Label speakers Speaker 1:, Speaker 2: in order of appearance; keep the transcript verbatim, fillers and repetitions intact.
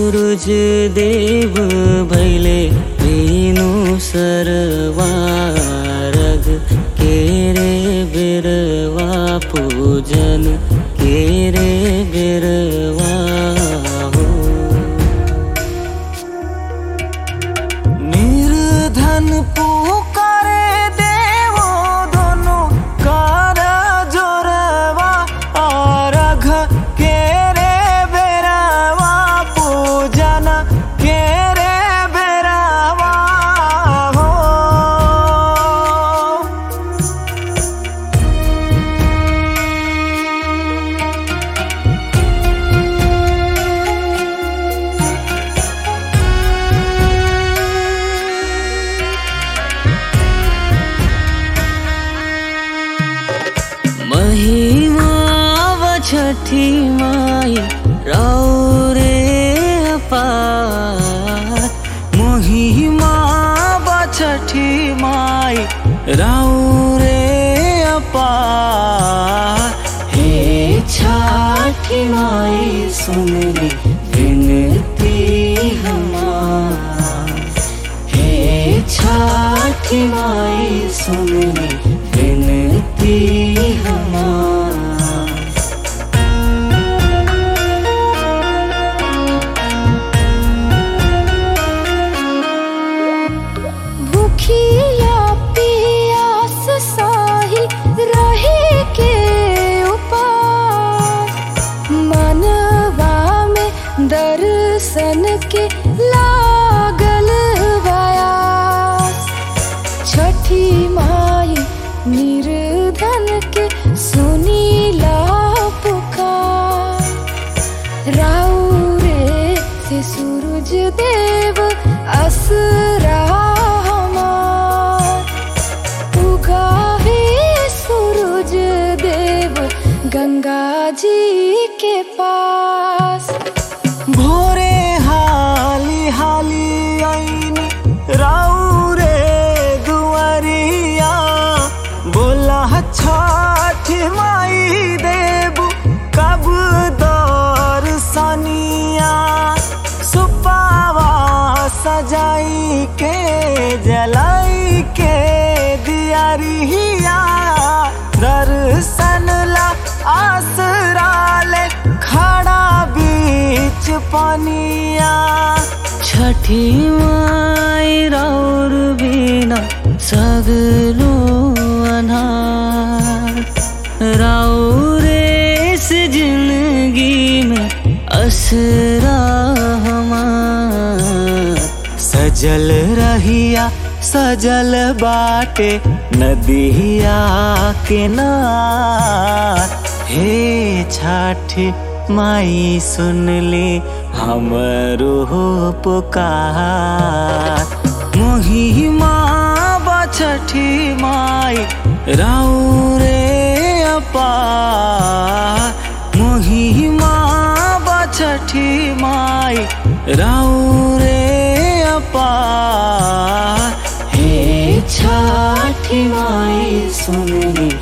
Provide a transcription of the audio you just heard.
Speaker 1: सूरज देव भैले मीनू सरवारग केरे बिरवा पूजन केरे बिरवा हो। निर्धन पुकारे देवो दोनों कर जोरवा और अघ केरे बिरवा पूजन केरे बिरवा हो। महिमा व छठी माई रौरे अपार। महिमा व छठी माई रौरे अपार। हे छठी माई सुन ली विनती हमार। हे छठी माई सुन ली विनती हमार।
Speaker 2: भूखिया पियास साहिल रहे के उपास। मनवा में दर्शन के लागल बयास। छठी माई निर्धन के सुनीला पुकार। राउरे से सूरज देव असरा हमार। उगावे सूरज देव गंगा जी के पास।
Speaker 1: भोरे हाली हाली आईनी राउरे दुआरिया। बोला छठी माई देबू कब दर्शनिया। सुपावा सजाई के जलाई के दियारिया। दर्शन ला आसरा ले खड़ा बीच पनिया। छठी माई राउर बिना सगलो अनार। राउरे से जिंदगी में असरा हमार। सजल रहिया सजल बाटे नदिया किनार। हे छठी माई सुन ले हमरो पुकार। महिमा व छठी माई रौरे अपार। महिमा व छठी माई रौरे अपार। हे छठी माई सुन ली